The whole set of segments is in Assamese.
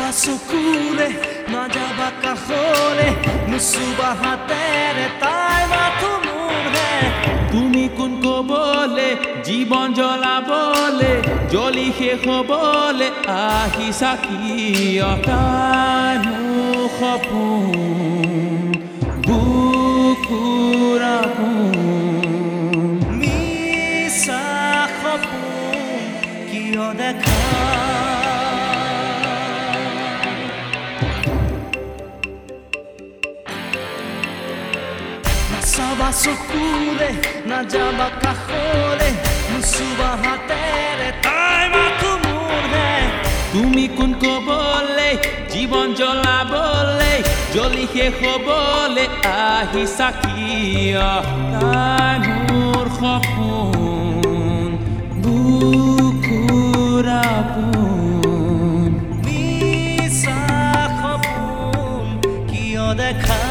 চকুৰে নাযাবা কাষৰে নুচুবা হাতেৰে তাই মাথো মোৰহে তুমি কোন কবলে জীৱন জ্বলাবলে জ্বলি শেষ হবলে আহিছা কিয় তাই মোৰ সপোন বুকুৰ আপোন মিছা সপোন কিয় দেখা চাবা চকুৰে নাযাবা কাষৰে নুচুবা হাতেৰে তাই মাথো মোৰহে তুমি কোন কবলে জীৱন জ্বলাবলে জ্বলি শেষ হবলে আহিছা কিয় তাই মোৰ সপোন বুকুৰ আপোন মিছা সপোন কিয় দেখা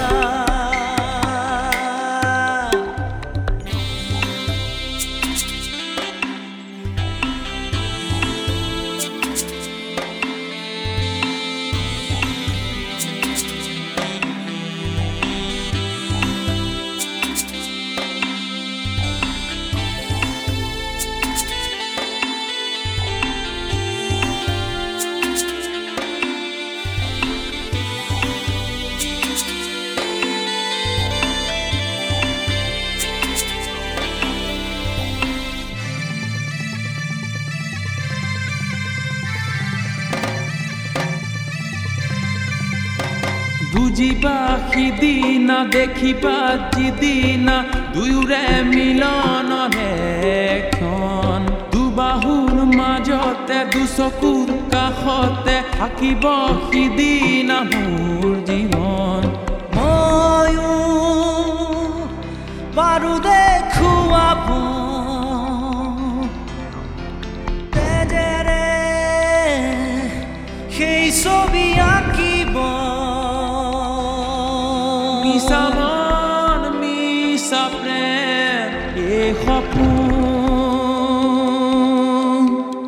বুজিবা সিদিনা দেখিবা যিদিনা দুয়োৰে মিলনৰে ক্ষণ দুবাহুৰ মাজতে দুচকুৰ কাষতে থাকিব সিদিনা মোৰ জীৱন ময়ো পাৰো দেখুৱাব তেজেৰে সেই ছবি আঁকিব মিছা মন মিছা প্ৰেম এই সপোন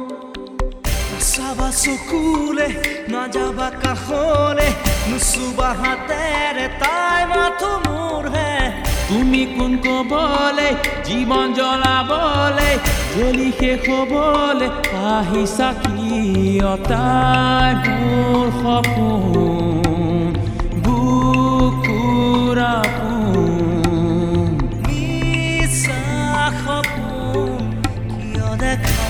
চাবা চকুৰে নাযাবা কাষৰে নুচুবা হাতেৰে তাই মাথো মোৰহে তুমি কোন কবলে জীৱন জ্বলাবলে জ্বলি শেষ হবলে আহিছা কিয় তাই মোৰ সপোন বুকুৰ আপোন মিছা সপোন কিয় দেখা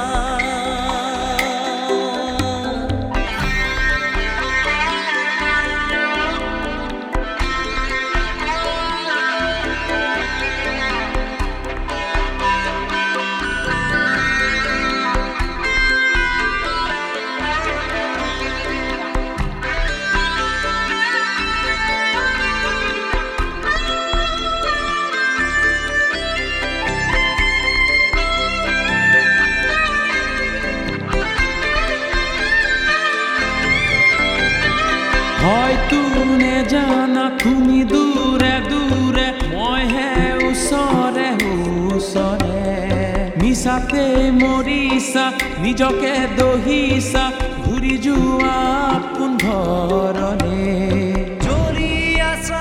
হয়তো নেজানা তুমি দূৰে দূৰে মইহে ওচৰে ওচৰে মিছাতে মৰিছা নিজকে দহিছা ঘূৰি যোৱা পোন্ধৰৰে জ্বলি আছা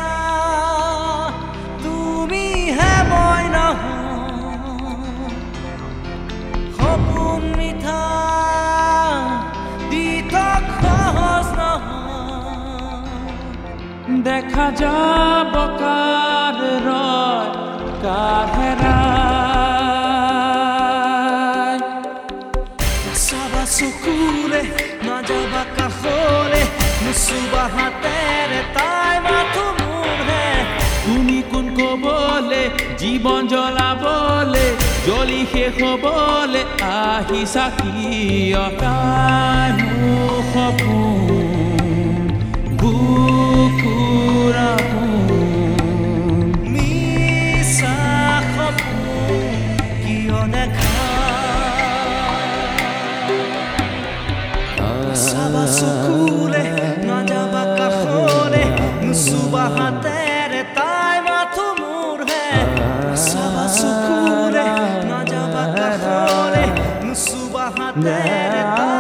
তুমিহে মই নহয় সপোন মিঠা দি থক সহজ নহয় দেখা যাব কাৰ ৰয় কাৰ হেৰায় চাবা চকুৰে নাযাবা কাষৰে নুচুবা হাতেৰে তাই মাথো মোৰহে তুমি কোন কবলে জীৱন জ্বলাবলে জ্বলি শেষ হবলে আহিছা কিয় তাই মোৰ সপোন বুকুৰ আপোন মিছা সপোন কিয় দেখা চাবা চকুৰে নাযাবা কাষৰে নুচুবা হাতেৰে তাই মাথো মোৰহে চাবা চকুৰে নাযাবা কাষৰে নুচুবা হাতেৰে তাই